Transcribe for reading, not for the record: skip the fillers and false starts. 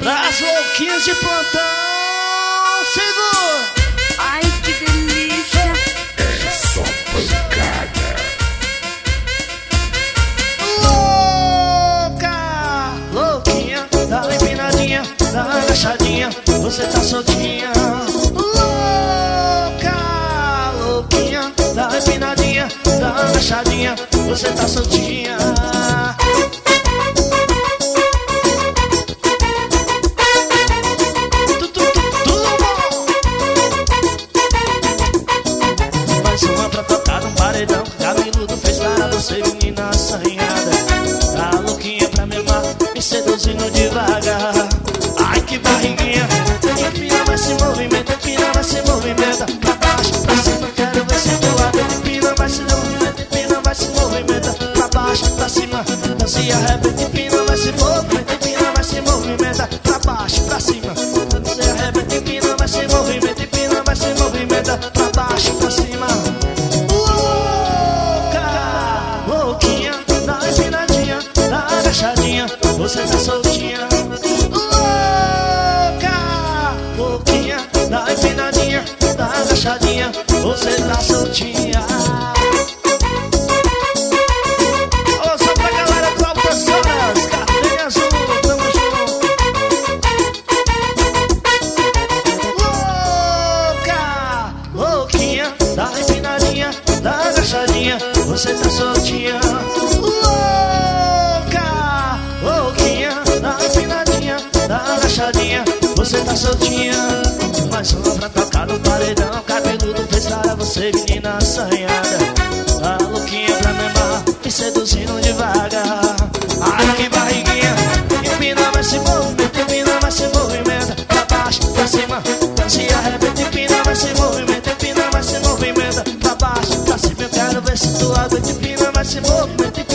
As louquinhas de plantão, segura. Ai, que delícia. É só pancada. Louca, louquinha, dá uma empinadinha, dá uma agachadinha, você tá soltinha. Louca, louquinha, dá uma empinadinha, dá uma agachadinha, você tá soltinha. Você, menina assanhada, tá louquinha pra me amar, me seduzindo devagar. Ai, que barriguinha, empina, vai se movimenta, empina, vai se movimenta. Pra baixo, pra cima, quero ver se teu lado. Empina, vai se movimenta, empina, vai se movimenta. Pra baixo, pra cima, não se arrebenta. Empina, vai se movimenta, empina, vai se movimenta. Pra baixo, pra cima, não se arrebenta. Empina, vai se movimenta, empina, vai se movimenta. Pra baixo, pra cima. Você tá soltinha. Louca, louquinha, dá uma empinadinha, dá uma agachadinha, você tá soltinha. Alô, só pra galera do Altas Horas, carteirinha azul, tamo junto. Louca, louquinha, dá uma empinadinha, dá uma agachadinha, você tá soltinha. Você tá soltinha, mais uma pra tocar no paredão. Cabeludo fez cara, você menina assanhada, tá louquinha pra me amar, me seduzindo devagar. Ai, que barriguinha, empina, vai se movimenta, empina, vai se movimenta. Pra baixo, pra cima, não se arrebenta. Empina, vai se movimenta, empina, vai se movimenta. Pra baixo, pra cima, eu quero ver se tu aguenta. Empina, vai se movimenta.